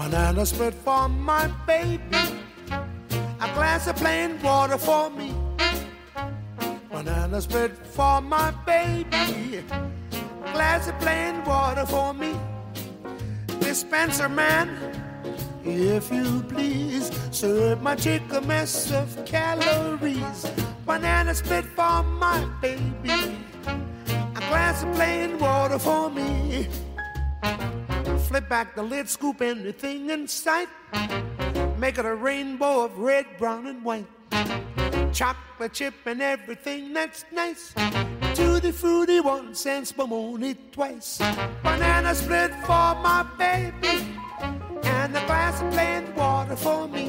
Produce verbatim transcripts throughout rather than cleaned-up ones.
Banana split for my baby. A glass of plain water for me. Banana split for my baby. A glass of plain water for me. Dispenser man, if you please, serve my chick a mess of calories. Banana split for my baby. A glass of plain water for me. Flip back the lid, scoop anything in sight. Make it a rainbow of red, brown, and white. Chocolate chip and everything that's nice. Tutti fruity once and spumoni twice. Banana split for my baby. And a glass of plain water for me.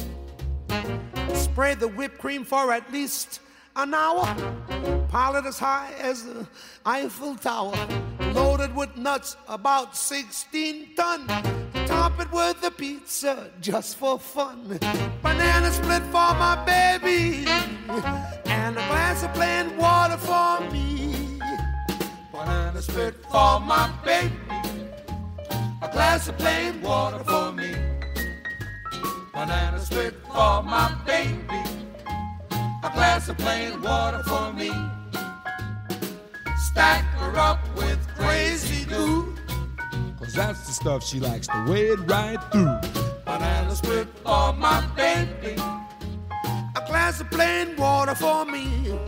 Spray the whipped cream for at least an hour. Pile it as high as the Eiffel Tower. Loaded with nuts, about sixteen ton. Top it with a pizza just for fun. Banana split for my baby. And a glass of plain water for me. Banana split for my baby. A glass of plain water for me. Banana split for my baby. A glass of plain water for me. Stack her up with crazy glue. Cause that's the stuff she likes to wade right through. Banana split for my baby. A glass of plain water for me.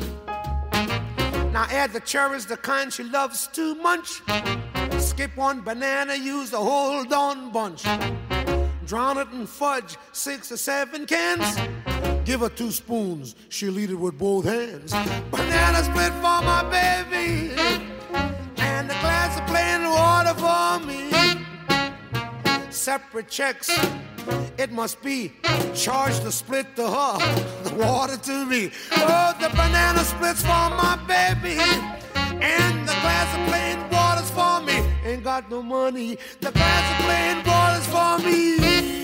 Now add the cherries, the kind she loves to munch. Skip one banana, use the whole darn bunch. Drown it in fudge, six or seven cans. Give her two spoons, she'll eat it with both hands. Banana split for my baby. And a glass of plain water for me. Separate checks, it must be. Charge the split to her, the water to me. Oh, the banana splits for my baby. And the glass of plain water's for me. Ain't got no money, the glass of plain water's for me.